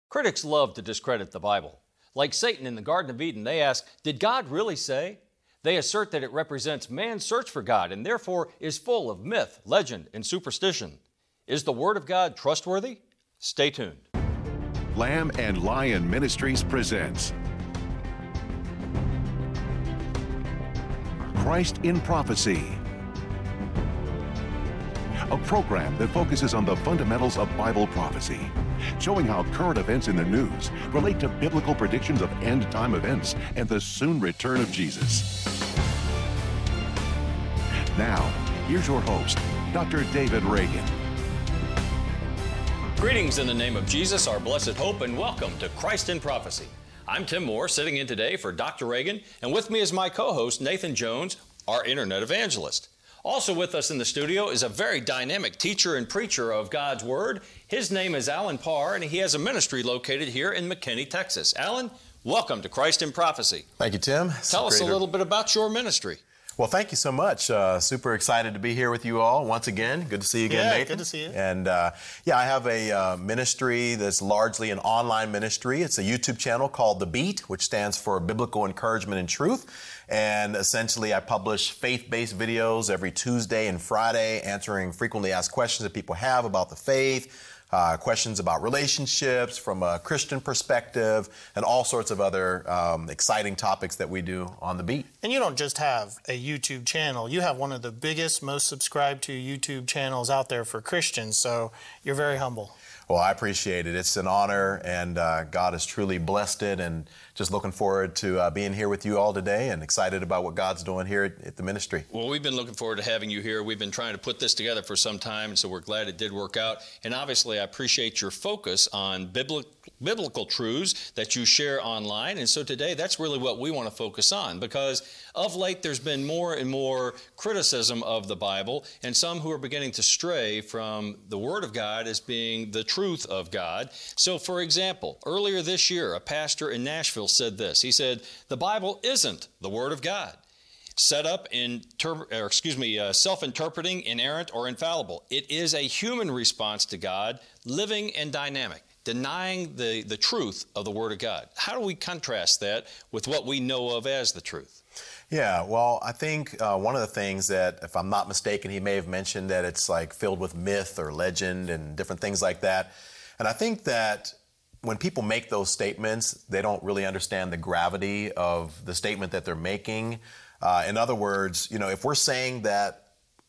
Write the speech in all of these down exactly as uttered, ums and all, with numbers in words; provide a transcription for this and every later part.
Critics love to discredit the Bible. Like Satan in the Garden of Eden, they ask, did God really say? They assert that it represents man's search for God and therefore is full of myth, legend, and superstition. Is the Word of God trustworthy? Stay tuned. Lamb and Lion Ministries presents Christ in Prophecy, a program that focuses on the fundamentals of Bible prophecy, showing how current events in the news relate to biblical predictions of end-time events and the soon return of Jesus. Now, here's your host, Doctor David Reagan. Greetings in the name of Jesus, our blessed hope, and welcome to Christ in Prophecy. I'm Tim Moore, sitting in today for Doctor Reagan, and with me is my co-host, Nathan Jones, our Internet evangelist. Also with us in the studio is a very dynamic teacher and preacher of God's Word. His name is Alan Parr, and he has a ministry located here in McKinney, Texas. Alan, welcome to Christ in Prophecy. Thank you, Tim. It's Tell us a to... little bit about your ministry. Well, thank you so much. Uh, super excited to be here with you all once again. Good to see you again, yeah, Nathan. good to see you. And uh, yeah, I have a uh, ministry that's largely an online ministry. It's a YouTube channel called The Beat, which stands for Biblical Encouragement and Truth. And essentially, I publish faith-based videos every Tuesday and Friday, answering frequently asked questions that people have about the faith, Uh, questions about relationships from a Christian perspective, and all sorts of other um, exciting topics that we do on The Beat. And you don't just have a YouTube channel. You have one of the biggest, most subscribed to YouTube channels out there for Christians, so you're very humble. Well, I appreciate it. It's an honor, and uh, God has truly blessed it, and just looking forward to uh, being here with you all today and excited about what God's doing here at, at the ministry. Well, we've been looking forward to having you here. We've been trying to put this together for some time, so we're glad it did work out. And obviously, I appreciate your focus on biblical biblical truths that you share online. And so today, that's really what we want to focus on, because of late, there's been more and more criticism of the Bible, and some who are beginning to stray from the Word of God as being the truth of God. So, for example, earlier this year, a pastor in Nashville said this. He said, the Bible isn't the Word of God, set up in, ter- or excuse me, uh, self-interpreting, inerrant, or infallible. It is a human response to God, living and dynamic, denying the, the truth of the Word of God. How do we contrast that with what we know of as the truth? Yeah, well, I think uh, one of the things that, if I'm not mistaken, he may have mentioned that it's like filled with myth or legend and different things like that. And I think that when people make those statements, they don't really understand the gravity of the statement that they're making. Uh, in other words, you know, if we're saying that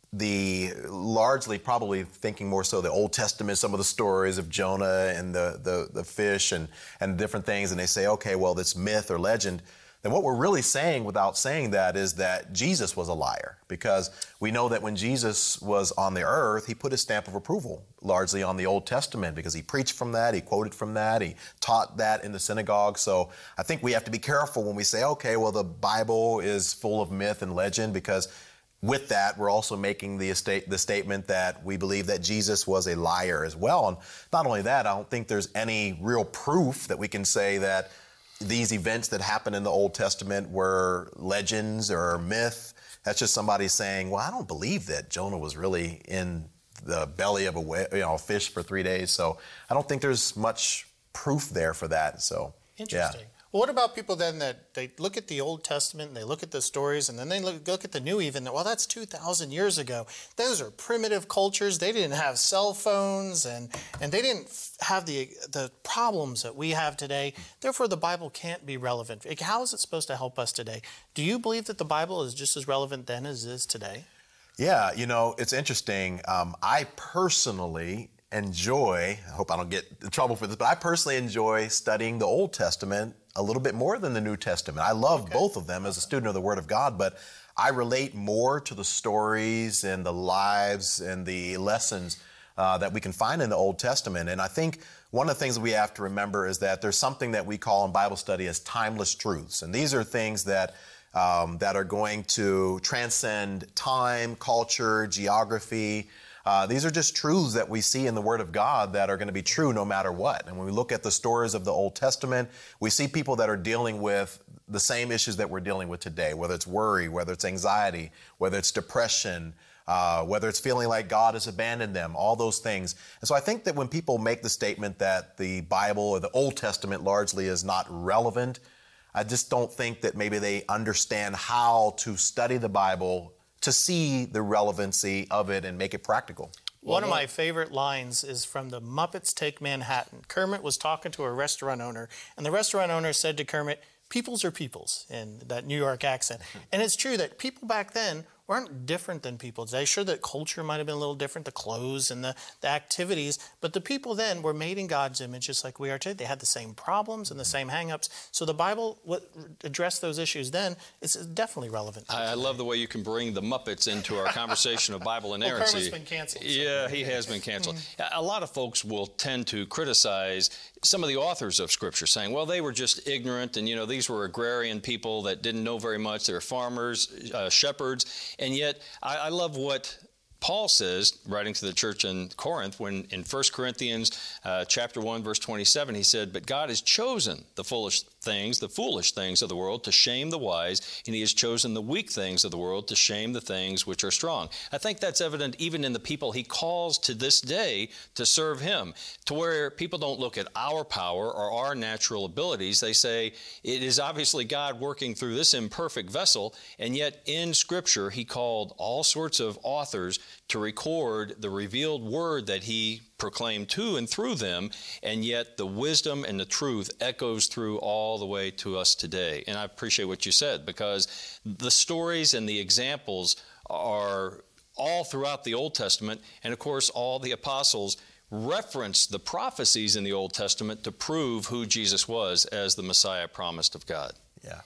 the largely probably thinking more so the Old Testament, some of the stories of Jonah and the, the, the fish and, and different things, and they say, okay, well, that's myth or legend, then what we're really saying without saying that is that Jesus was a liar, because we know that when Jesus was on the earth, he put his stamp of approval largely on the Old Testament, because he preached from that, he quoted from that, he taught that in the synagogue. So I think we have to be careful when we say, okay, well, the Bible is full of myth and legend, because with that, we're also making the, estate, the statement that we believe that Jesus was a liar as well. And not only that, I don't think there's any real proof that we can say that these events that happened in the Old Testament were legends or myth. That's just somebody saying, well, I don't believe that Jonah was really in the belly of a whale, you know, fish for three days. So I don't think there's much proof there for that. So, Interesting. Yeah. Well, what about people then that they look at the Old Testament and they look at the stories and then they look, look at the New even, well, that's two thousand years ago. Those are primitive cultures. They didn't have cell phones and, and they didn't have the, the problems that we have today. Therefore, the Bible can't be relevant. How is it supposed to help us today? Do you believe that the Bible is just as relevant then as it is today? Yeah, you know, it's interesting. Um, I personally enjoy, I hope I don't get in trouble for this, but I personally enjoy studying the Old Testament a little bit more than the New Testament. I love okay. both of them as a student of the Word of God, but I relate more to the stories and the lives and the lessons uh, that we can find in the Old Testament. And I think one of the things that we have to remember is that there's something that we call in Bible study as timeless truths. And these are things that um, that are going to transcend time, culture, geography. Uh, these are just truths that we see in the Word of God that are going to be true no matter what. And when we look at the stories of the Old Testament, we see people that are dealing with the same issues that we're dealing with today, whether it's worry, whether it's anxiety, whether it's depression, uh, whether it's feeling like God has abandoned them, all those things. And so I think that when people make the statement that the Bible or the Old Testament largely is not relevant, I just don't think that maybe they understand how to study the Bible to see the relevancy of it and make it practical. One of my favorite lines is from the Muppets Take Manhattan. Kermit was talking to a restaurant owner, and the restaurant owner said to Kermit, "Peoples are peoples," in that New York accent. And it's true that people back then weren't different than people today. Sure, that culture might have been a little different, the clothes and the, the activities, but the people then were made in God's image just like we are today. They had the same problems and the same hang-ups. So the Bible what, addressed those issues then. It's definitely relevant. I, I love the way you can bring the Muppets into our conversation of Bible inerrancy. Well, Kermit's been canceled. So. Yeah, he has been canceled. A lot of folks will tend to criticize some of the authors of Scripture, saying, well, they were just ignorant, and, you know, these were agrarian people that didn't know very much. They were farmers, uh, shepherds, and yet I, I love what Paul says, writing to the church in Corinth, when in First Corinthians uh, chapter one, verse twenty-seven, he said, "But God has chosen the foolish things, the foolish things of the world to shame the wise, and he has chosen the weak things of the world to shame the things which are strong." I think that's evident even in the people he calls to this day to serve him, to where people don't look at our power or our natural abilities. They say, it is obviously God working through this imperfect vessel, and yet in Scripture he called all sorts of authors to record the revealed word that he proclaimed to and through them, and yet the wisdom and the truth echoes through all the way to us today. And I appreciate what you said, because the stories and the examples are all throughout the Old Testament, and of course all the apostles reference the prophecies in the Old Testament to prove who Jesus was as the Messiah promised of God. Yeah.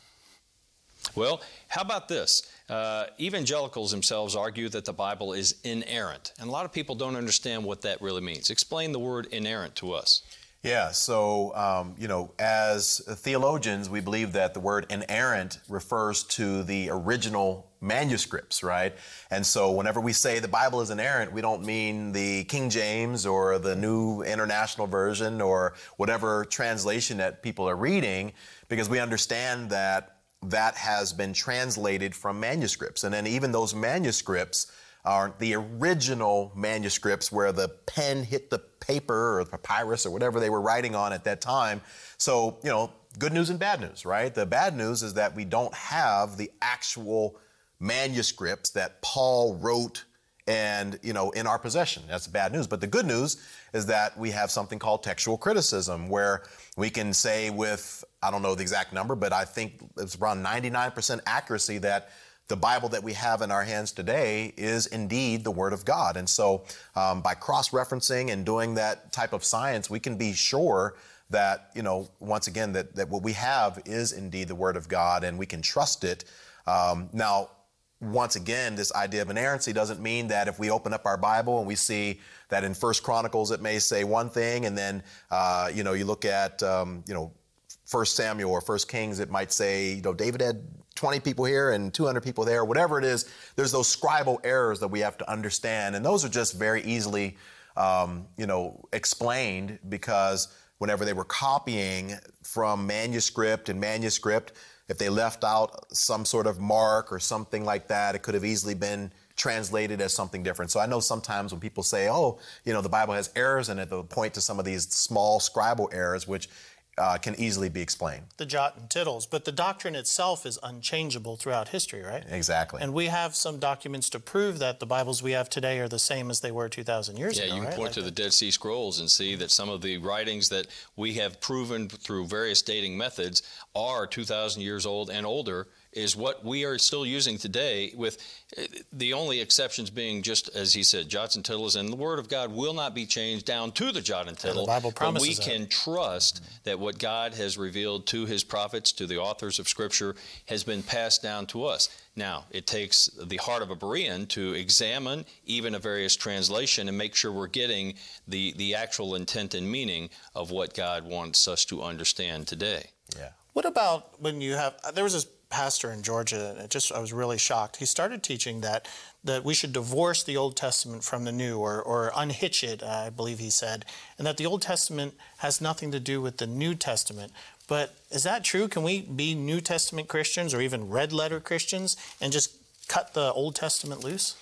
Well, how about this? Uh, evangelicals themselves argue that the Bible is inerrant, and a lot of people don't understand what that really means. Explain the word inerrant to us. Yeah, so, um, you know, as theologians, we believe that the word inerrant refers to the original manuscripts, right? And so whenever we say the Bible is inerrant, we don't mean the King James or the New International Version or whatever translation that people are reading, because we understand that that has been translated from manuscripts. And then even those manuscripts are the original manuscripts where the pen hit the paper or the papyrus or whatever they were writing on at that time. So, you know, good news and bad news, right? The bad news is that we don't have the actual manuscripts that Paul wrote and, you know, in our possession. That's bad news. But the good news is that we have something called textual criticism, where we can say with, I don't know the exact number, but I think it's around ninety-nine percent accuracy that the Bible that we have in our hands today is indeed the Word of God. And so um, by cross-referencing and doing that type of science, we can be sure that, you know, once again, that, that what we have is indeed the Word of God, and we can trust it. Um, now, once again, this idea of inerrancy doesn't mean that if we open up our Bible and we see that in First Chronicles it may say one thing, and then, uh, you know, you look at, um, you know, First Samuel or First Kings, it might say, you know, David had twenty people here and two hundred people there, whatever it is. There's those scribal errors that we have to understand, and those are just very easily, um, you know, explained, because whenever they were copying from manuscript and manuscript, if they left out some sort of mark or something like that, it could have easily been translated as something different. So I know sometimes when people say, oh, you know, the Bible has errors in it, they'll point to some of these small scribal errors, which uh, can easily be explained. The jot and tittles. But the doctrine itself is unchangeable throughout history, right? Exactly. And we have some documents to prove that the Bibles we have today are the same as they were two thousand years yeah, ago, you can right? point Like to the that. Dead Sea Scrolls and see that some of the writings that we have proven through various dating methods are two thousand years old and older, is what we are still using today, with the only exceptions being, just as he said, jots and tittles, and the Word of God will not be changed down to the jot and tittle. the Bible promises but we that. can trust mm-hmm. that what God has revealed to his prophets, to the authors of Scripture, has been passed down to us. Now, it takes the heart of a Berean to examine even a various translation and make sure we're getting the, the actual intent and meaning of what God wants us to understand today. Yeah. What about when you have, there was this pastor in Georgia, and it just, I was really shocked. He started teaching that that we should divorce the Old Testament from the New, or, or unhitch it, I believe he said, and that the Old Testament has nothing to do with the New Testament. But is that true? Can we be New Testament Christians or even red letter Christians and just cut the Old Testament loose?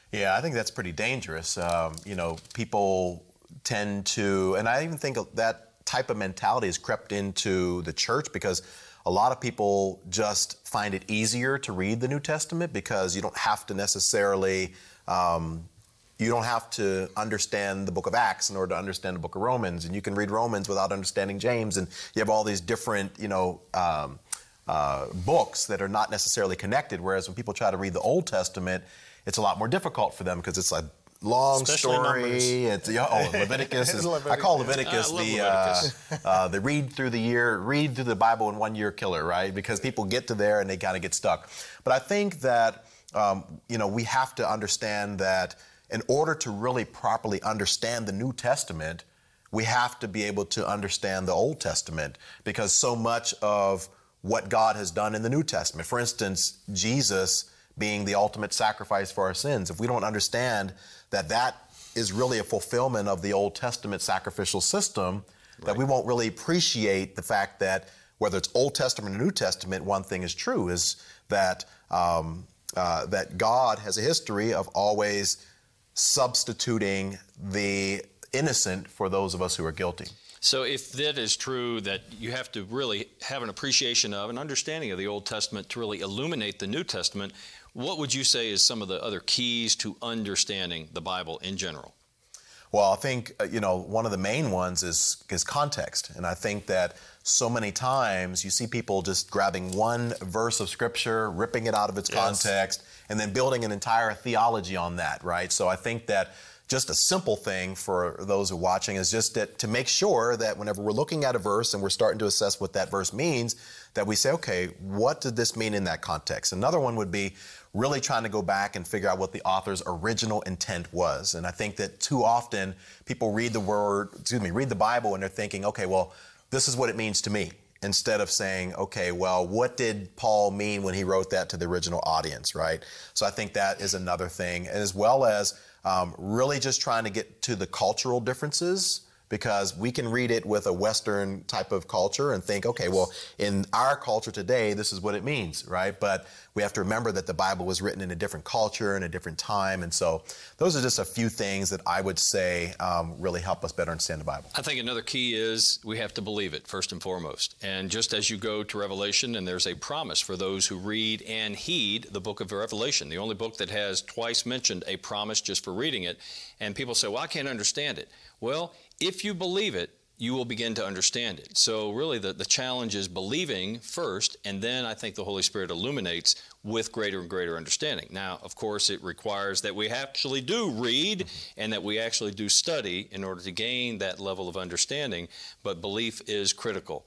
Yeah, I think that's pretty dangerous. Um, you know, people tend to, and I even think that type of mentality has crept into the church because a lot of people just find it easier to read the New Testament because you don't have to necessarily, um, you don't have to understand the book of Acts in order to understand the book of Romans, and you can read Romans without understanding James, and you have all these different, you know, um, uh, books that are not necessarily connected, whereas when people try to read the Old Testament, it's a lot more difficult for them because it's a long Especially story. Numbers. It's, oh, Leviticus. Is, Leviticus. I call Leviticus I the Leviticus. Uh, uh, the read through the year, read through the Bible in one year killer, right? Because people get to there and they kind of get stuck. But I think that um, you know we have to understand that in order to really properly understand the New Testament, we have to be able to understand the Old Testament because so much of what God has done in the New Testament, for instance, Jesus being the ultimate sacrifice for our sins. If we don't understand that that is really a fulfillment of the Old Testament sacrificial system, right, that we won't really appreciate the fact that whether it's Old Testament or New Testament, one thing is true, is that um, uh, that God has a history of always substituting the innocent for those of us who are guilty. So if that is true, that you have to really have an appreciation of, an understanding of the Old Testament to really illuminate the New Testament, what would you say is some of the other keys to understanding the Bible in general? Well, I think, uh, you know, one of the main ones is, is context. And I think that so many times you see people just grabbing one verse of Scripture, ripping it out of its Yes. context, and then building an entire theology on that, right? So I think that just a simple thing for those who are watching is just that to make sure that whenever we're looking at a verse and we're starting to assess what that verse means, that we say, okay, what did this mean in that context? Another one would be really trying to go back and figure out what the author's original intent was. And I think that too often people read the word, excuse me, read the Bible and they're thinking, okay, well, this is what it means to me. Instead of saying, okay, well, what did Paul mean when he wrote that to the original audience, right? So I think that is another thing, as well as um, really just trying to get to the cultural differences, because we can read it with a Western type of culture and think, okay, well, in our culture today, this is what it means, right? But we have to remember that the Bible was written in a different culture and a different time. And so those are just a few things that I would say um, really help us better understand the Bible. I think another key is we have to believe it first and foremost. And just as you go to Revelation, and there's a promise for those who read and heed the book of Revelation, the only book that has twice mentioned a promise just for reading it. And people say, well, I can't understand it. Well, if you believe it, you will begin to understand it. So really the, the challenge is believing first, and then I think the Holy Spirit illuminates with greater and greater understanding. Now, of course, it requires that we actually do read and that we actually do study in order to gain that level of understanding, but belief is critical.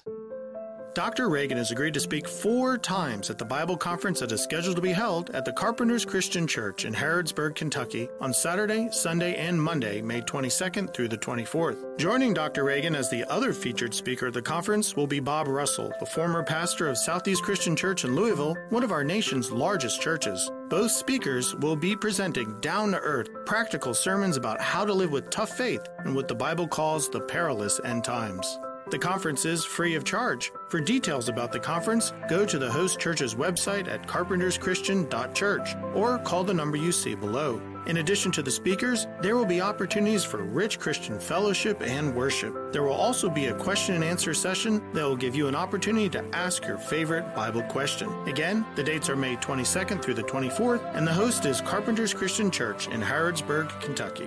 Doctor Reagan has agreed to speak four times at the Bible conference that is scheduled to be held at the Carpenters Christian Church in Harrodsburg, Kentucky on Saturday, Sunday, and Monday, May twenty-second through the twenty-fourth. Joining Doctor Reagan as the other featured speaker at the conference will be Bob Russell, the former pastor of Southeast Christian Church in Louisville, one of our nation's largest churches. Both speakers will be presenting down-to-earth, practical sermons about how to live with tough faith and what the Bible calls the perilous end times. The conference is free of charge. For details about the conference, go to the host church's website at carpenters christian dot church or call the number you see below. In addition to the speakers, there will be opportunities for rich Christian fellowship and worship. There will also be a question and answer session that will give you an opportunity to ask your favorite Bible question. Again, the dates are May twenty-second through the twenty-fourth, and the host is Carpenters Christian Church in Harrodsburg, Kentucky.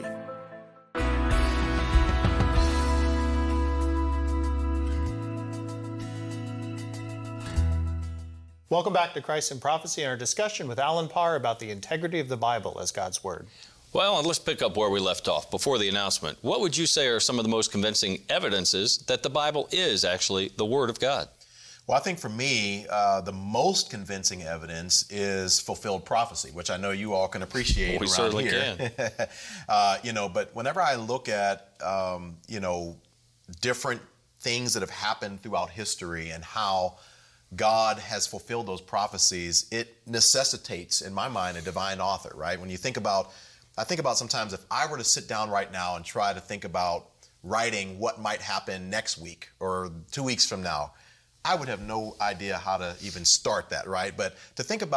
Welcome back to Christ in Prophecy and our discussion with Alan Parr about the integrity of the Bible as God's Word. Well, let's pick up where we left off before the announcement. What would you say are some of the most convincing evidences that the Bible is actually the Word of God? Well, I think for me, uh, the most convincing evidence is fulfilled prophecy, which I know you all can appreciate we around certainly here. can. uh, you know, but whenever I look at, um, you know, different things that have happened throughout history and how God has fulfilled those prophecies, it necessitates, in my mind, a divine author, right? When you think about, I think about sometimes if I were to sit down right now and try to think about writing what might happen next week or two weeks from now, I would have no idea how to even start that, right? But to think about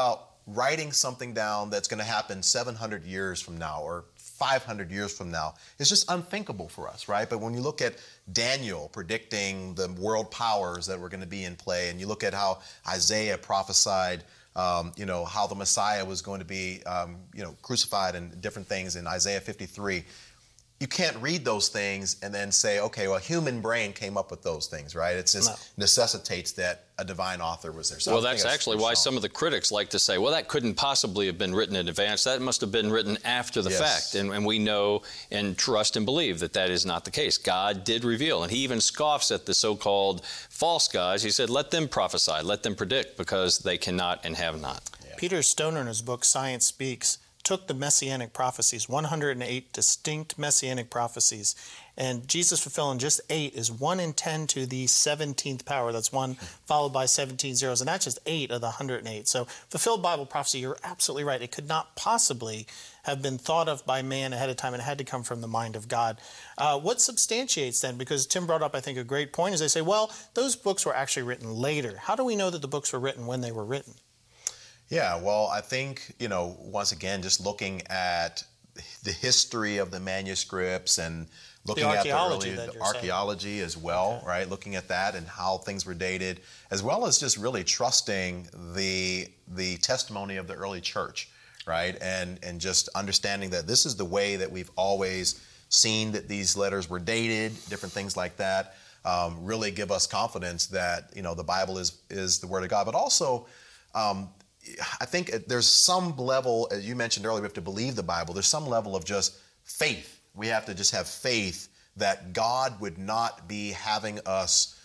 writing something down that's going to happen seven hundred years from now or five hundred years from now is just unthinkable for us, right? But when you look at Daniel predicting the world powers that were going to be in play, and you look at how Isaiah prophesied, um, you know, how the Messiah was going to be, um, you know, crucified and different things in Isaiah fifty-three, you can't read those things and then say, okay, well, a human brain came up with those things, right? It just No. necessitates that a divine author was there. So Well, I think that's actually why some of the critics like to say, well, that couldn't possibly have been written in advance. That must have been written after the Yes. fact. And, and we know and trust and believe that that is not the case. God did reveal. And he even scoffs at the so-called false gods. He said, let them prophesy, let them predict, because they cannot and have not. Peter Stoner, in his book Science Speaks, took the messianic prophecies, one hundred eight distinct messianic prophecies, and Jesus fulfilling just eight is one in ten to the seventeenth power. That's one followed by seventeen zeros, and that's just eight of the one hundred eight. So fulfilled Bible prophecy, you're absolutely right. It could not possibly have been thought of by man ahead of time, and it had to come from the mind of God. Uh, what substantiates then, because Tim brought up, I think, a great point, is they say, well, those books were actually written later. How do we know that the books were written when they were written? Yeah, well, I think, you know, once again, just looking at the history of the manuscripts and looking The at the archaeology early that you're archaeology as well, Okay. right? Looking at that and how things were dated, as well as just really trusting the the testimony of the early church, right? And and just understanding that this is the way that we've always seen that these letters were dated, different things like that, um, really give us confidence that, you know, the Bible is is the Word of God. But also, um, I think there's some level, as you mentioned earlier, we have to believe the Bible. There's some level of just faith. We have to just have faith that God would not be having us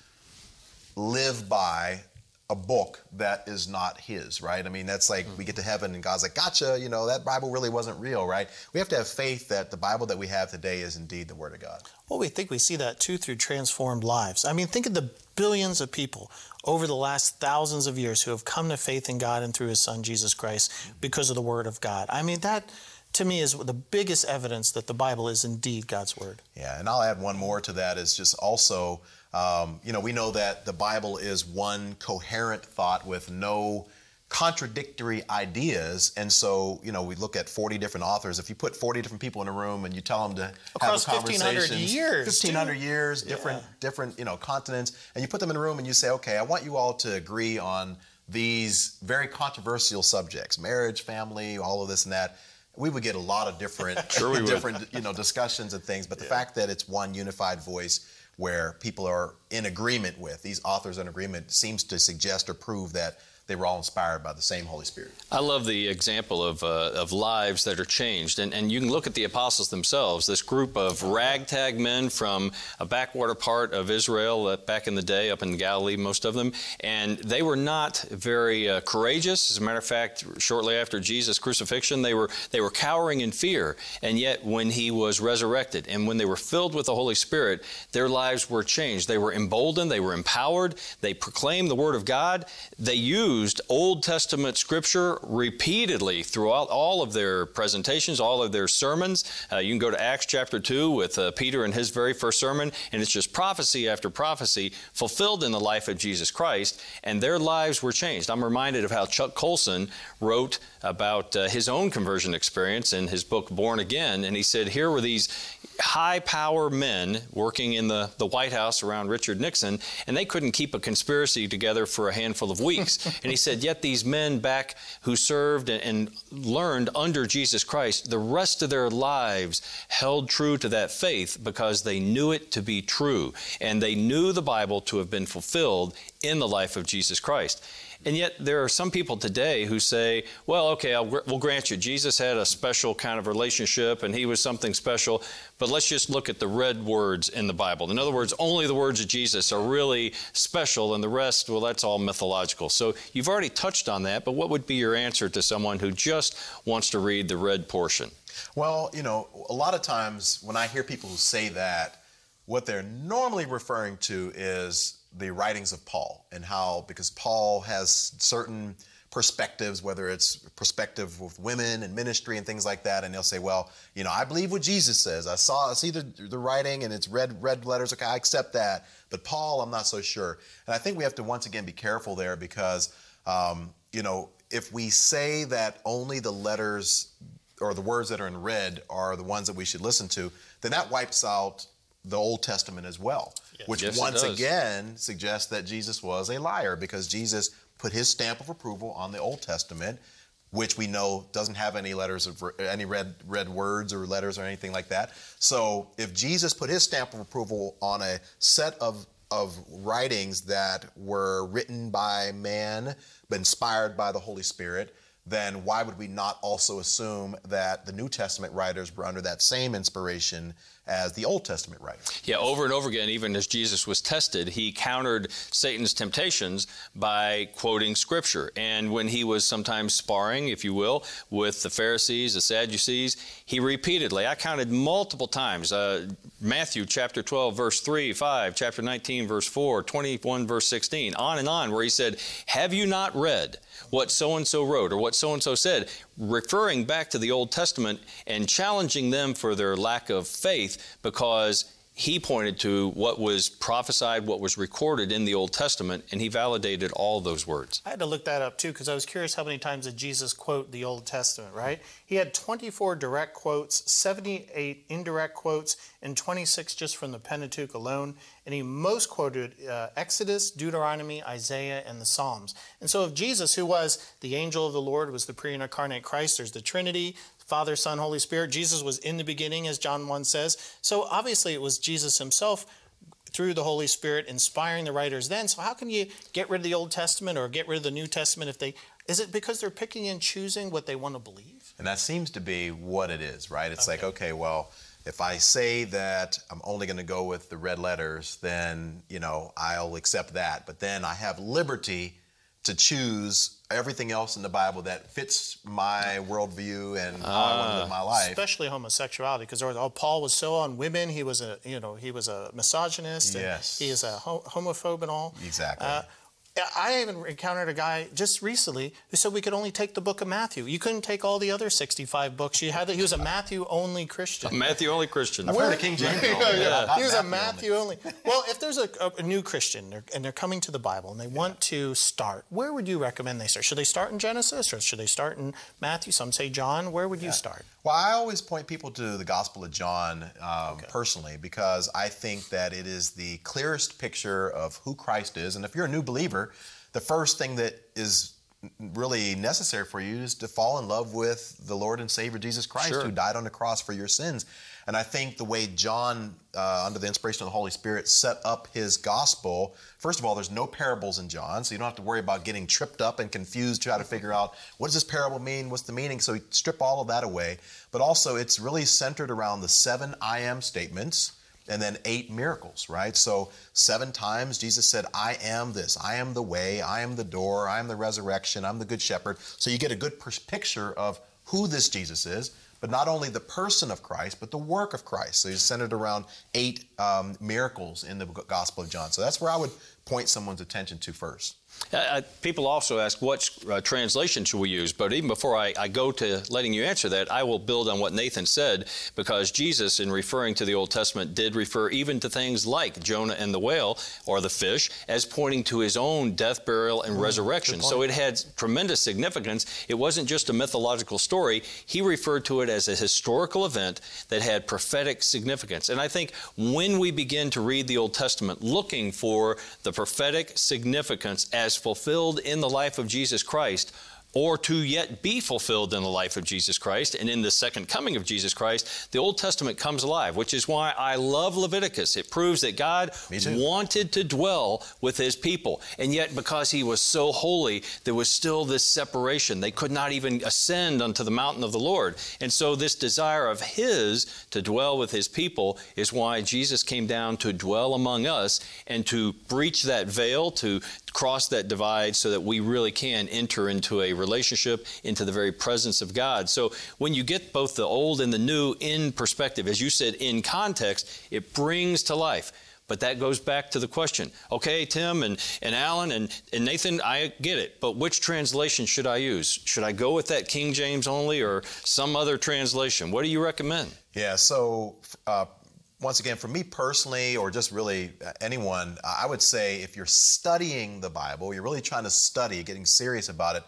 live by a book that is not his, right? I mean, that's like we get to heaven and God's like, gotcha, you know, that Bible really wasn't real, right? We have to have faith that the Bible that we have today is indeed the Word of God. Well, we think we see that too through transformed lives. I mean, think of the billions of people over the last thousands of years who have come to faith in God and through his son, Jesus Christ, because of the Word of God. I mean, that to me is the biggest evidence that the Bible is indeed God's Word. Yeah, and I'll add one more to that is just also, um, you know, we know that the Bible is one coherent thought with no contradictory ideas. And so, you know, we look at forty different authors. If you put forty different people in a room and you tell them to Across have a fifteen hundred conversation, years, fifteen hundred too. years, different, Yeah. different, you know, continents, and you put them in a room and you say, okay, I want you all to agree on these very controversial subjects, marriage, family, all of this and that. We would get a lot of different, Sure we would. different, you know, discussions and things. But the fact that it's one unified voice where people are in agreement with, these authors in agreement, seems to suggest or prove that they were all inspired by the same Holy Spirit. I love the example of, uh, of lives that are changed. And, and you can look at the apostles themselves, this group of ragtag men from a backwater part of Israel uh, back in the day, up in Galilee, most of them. And they were not very uh, courageous. As a matter of fact, shortly after Jesus' crucifixion, they were, they were cowering in fear. And yet, when he was resurrected and when they were filled with the Holy Spirit, their lives were changed. They were emboldened. They were empowered. They proclaimed the Word of God. They used Old Testament scripture repeatedly throughout all of their presentations, all of their sermons. Uh, you can go to Acts chapter two with uh, Peter in his very first sermon, and it's just prophecy after prophecy fulfilled in the life of Jesus Christ, and their lives were changed. I'm reminded of how Chuck Colson wrote about uh, his own conversion experience in his book Born Again, and he said here were these high-power men working in the, the White House around Richard Nixon, and they couldn't keep a conspiracy together for a handful of weeks. And he said, yet these men back who served and, and learned under Jesus Christ, the rest of their lives held true to that faith because they knew it to be true, and they knew the Bible to have been fulfilled in the life of Jesus Christ. And yet there are some people today who say, well, okay, I'll, we'll grant you, Jesus had a special kind of relationship and he was something special, but let's just look at the red words in the Bible. In other words, only the words of Jesus are really special and the rest, well, that's all mythological. So you've already touched on that, but what would be your answer to someone who just wants to read the red portion? Well, you know, a lot of times when I hear people who say that, what they're normally referring to is the writings of Paul and how, because Paul has certain perspectives, whether it's perspective with women and ministry and things like that, and they'll say, well, you know, I believe what Jesus says. I saw, I see the, the writing and it's red, red letters. Okay, I accept that. But Paul, I'm not so sure. And I think we have to once again be careful there because, um, you know, if we say that only the letters or the words that are in red are the ones that we should listen to, then that wipes out the Old Testament as well, yes. which yes, once again suggests that Jesus was a liar, because Jesus put his stamp of approval on the Old Testament, which we know doesn't have any letters of any red red words or letters or anything like that. So if Jesus put his stamp of approval on a set of of writings that were written by man, but inspired by the Holy Spirit, then why would we not also assume that the New Testament writers were under that same inspiration as the Old Testament writers? Yeah, over and over again, even as Jesus was tested, he countered Satan's temptations by quoting Scripture. And when he was sometimes sparring, if you will, with the Pharisees, the Sadducees, he repeatedly, I counted multiple times, uh, Matthew chapter twelve, verse three, five, chapter nineteen, verse four, twenty-one, verse sixteen, on and on, where he said, have you not read what so-and-so wrote or what so-and-so said, referring back to the Old Testament and challenging them for their lack of faith, because he pointed to what was prophesied, what was recorded in the Old Testament, and he validated all those words. I had to look that up too, because I was curious how many times did Jesus quote the Old Testament, right? He had twenty-four direct quotes, seventy-eight indirect quotes, and twenty-six just from the Pentateuch alone. And he most quoted uh, Exodus, Deuteronomy, Isaiah, and the Psalms. And so if Jesus, who was the angel of the Lord, was the pre-incarnate Christ, there's the Trinity, Father, Son, Holy Spirit. Jesus was in the beginning, as John one says. So obviously it was Jesus himself, through the Holy Spirit, inspiring the writers then. So how can you get rid of the Old Testament or get rid of the New Testament if they... Is it because they're picking and choosing what they want to believe? And that seems to be what it is, right? It's Okay. like, okay, well, if I say that I'm only going to go with the red letters, then, you know, I'll accept that. But then I have liberty to choose everything else in the Bible that fits my worldview and how I want to live my life. Especially homosexuality, because oh, Paul was so on women. He was a, you know, he was a misogynist. And Yes. he is a ho- homophobe and all. Exactly. Uh, I even encountered a guy just recently who said we could only take the book of Matthew. You couldn't take all the other sixty-five books. You had to, he was a Matthew-only Christian. Matthew only Christian. I've heard of King James. yeah, only, yeah. not He was a Matthew Matthew only. Well, if there's a, a, a new Christian they're, and they're coming to the Bible and they want to start, where would you recommend they start? Should they start in Genesis or should they start in Matthew? Some say John. Where would you start? Well, I always point people to the Gospel of John um, Okay. personally, because I think that it is the clearest picture of who Christ is. And if you're a new believer, the first thing that is really necessary for you is to fall in love with the Lord and Savior Jesus Christ, Sure. who died on the cross for your sins. And I think the way John, uh, under the inspiration of the Holy Spirit, set up his gospel, first of all, there's no parables in John, so you don't have to worry about getting tripped up and confused, try to figure out what does this parable mean, what's the meaning, so you strip all of that away. But also, it's really centered around the seven I am statements, and then eight miracles, right? So seven times Jesus said, I am this, I am the way, I am the door, I am the resurrection, I'm the good shepherd. So you get a good picture of who this Jesus is, but not only the person of Christ, but the work of Christ. So he's centered around eight um, miracles in the Gospel of John. So that's where I would point someone's attention to first. Uh, people also ask what uh, translation should we use, but even before I, I go to letting you answer that, I will build on what Nathan said, because Jesus, in referring to the Old Testament, did refer even to things like Jonah and the whale or the fish as pointing to his own death, burial, and mm, resurrection. So it had tremendous significance. It wasn't just a mythological story. He referred to it as a historical event that had prophetic significance. And I think when we begin to read the Old Testament looking for the prophetic significance as fulfilled in the life of Jesus Christ, or to yet be fulfilled in the life of Jesus Christ and in the second coming of Jesus Christ, the Old Testament comes alive, which is why I love Leviticus. It proves that God wanted to dwell with his people, and yet because he was so holy, there was still this separation. They could not even ascend unto the mountain of the Lord. And so this desire of his to dwell with his people is why Jesus came down to dwell among us and to breach that veil, to cross that divide so that we really can enter into a relationship, into the very presence of God. So when you get both the old and the new in perspective, as you said, in context, it brings to life. But that goes back to the question. Okay, Tim and, and Alan and, and Nathan, I get it. But which translation should I use? Should I go with that King James only or some other translation? What do you recommend? Yeah, so uh, once again, for me personally, or just really anyone, I would say if you're studying the Bible, you're really trying to study, getting serious about it,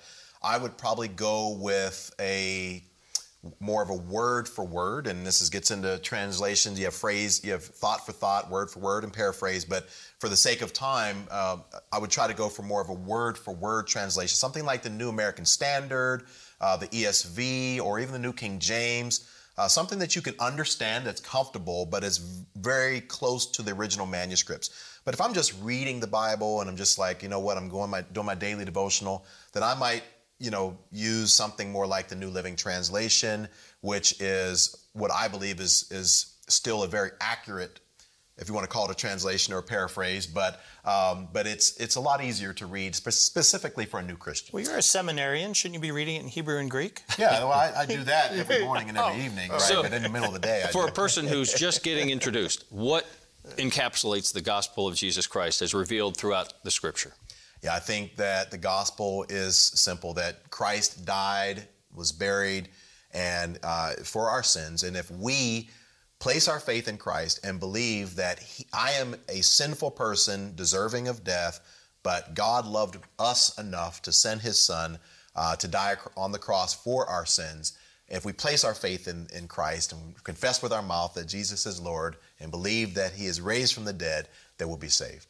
I would probably go with a more of a word for word, and this is, gets into translations. You have phrase, you have thought for thought, word for word, and paraphrase. But for the sake of time, uh, I would try to go for more of a word for word translation, something like the New American Standard, uh, the E S V, or even the New King James. Uh, something that you can understand, that's comfortable, but is very close to the original manuscripts. But if I'm just reading the Bible and I'm just like, you know what, I'm going my doing my daily devotional, then I might, you know, use something more like the New Living Translation, which is what I believe is is still a very accurate, if you want to call it a translation or a paraphrase, but um, but it's it's a lot easier to read, spe- specifically for a new Christian. Well, you're a seminarian. Shouldn't you be reading it in Hebrew and Greek? Yeah, well, I, I do that every morning and every oh, evening, right? So, but in the middle of the day, I for do. a person who's just getting introduced, what encapsulates the gospel of Jesus Christ as revealed throughout the Scripture? Yeah, I think that the gospel is simple, that Christ died, was buried, and uh, for our sins. And if we place our faith in Christ and believe that he, I am a sinful person deserving of death, but God loved us enough to send his son uh, to die on the cross for our sins. If we place our faith in, in Christ and confess with our mouth that Jesus is Lord and believe that he is raised from the dead, then we'll be saved.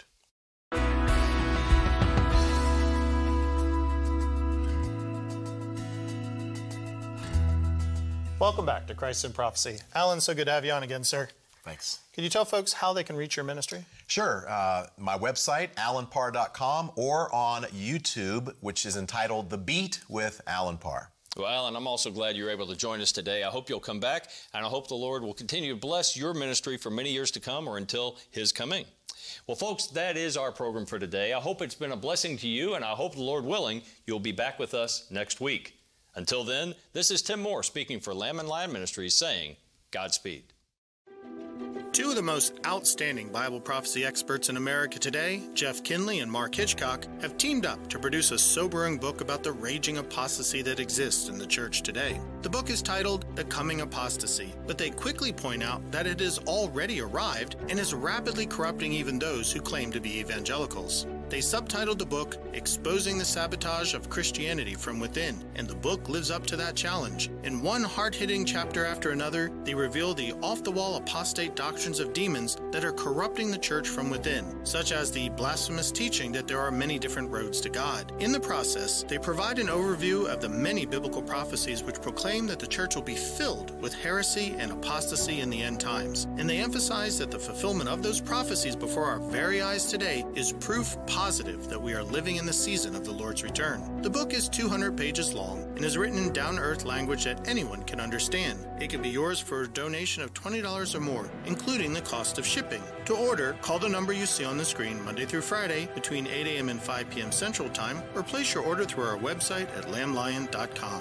Welcome back to Christ in Prophecy. Alan, so good to have you on again, sir. Thanks. Can you tell folks how they can reach your ministry? Sure. Uh, my website, alan parr dot com, or on YouTube, which is entitled The Beat with Alan Parr. Well, Alan, I'm also glad you're able to join us today. I hope you'll come back, and I hope the Lord will continue to bless your ministry for many years to come or until his coming. Well, folks, that is our program for today. I hope it's been a blessing to you, and I hope, the Lord willing, you'll be back with us next week. Until then, this is Tim Moore speaking for Lamb and Lion Ministries saying, Godspeed. Two of the most outstanding Bible prophecy experts in America today, Jeff Kinley and Mark Hitchcock, have teamed up to produce a sobering book about the raging apostasy that exists in the church today. The book is titled The Coming Apostasy, but they quickly point out that it has already arrived and is rapidly corrupting even those who claim to be evangelicals. They subtitled the book, Exposing the Sabotage of Christianity from Within, and the book lives up to that challenge. In one hard-hitting chapter after another, they reveal the off-the-wall apostate doctrines of demons that are corrupting the church from within, such as the blasphemous teaching that there are many different roads to God. In the process, they provide an overview of the many biblical prophecies which proclaim that the church will be filled with heresy and apostasy in the end times, and they emphasize that the fulfillment of those prophecies before our very eyes today is proof positive that we are living in the season of the Lord's return. The book is two hundred pages long and is written in down-to-earth language that anyone can understand. It can be yours for a donation of twenty dollars or more, including the cost of shipping. To order, call the number you see on the screen Monday through Friday between eight a.m. and five p.m. Central Time, or place your order through our website at lamb lion dot com.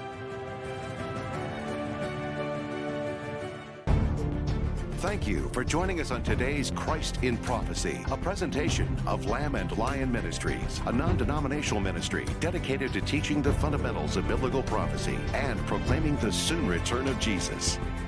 Thank you for joining us on today's Christ in Prophecy, a presentation of Lamb and Lion Ministries, a non-denominational ministry dedicated to teaching the fundamentals of biblical prophecy and proclaiming the soon return of Jesus.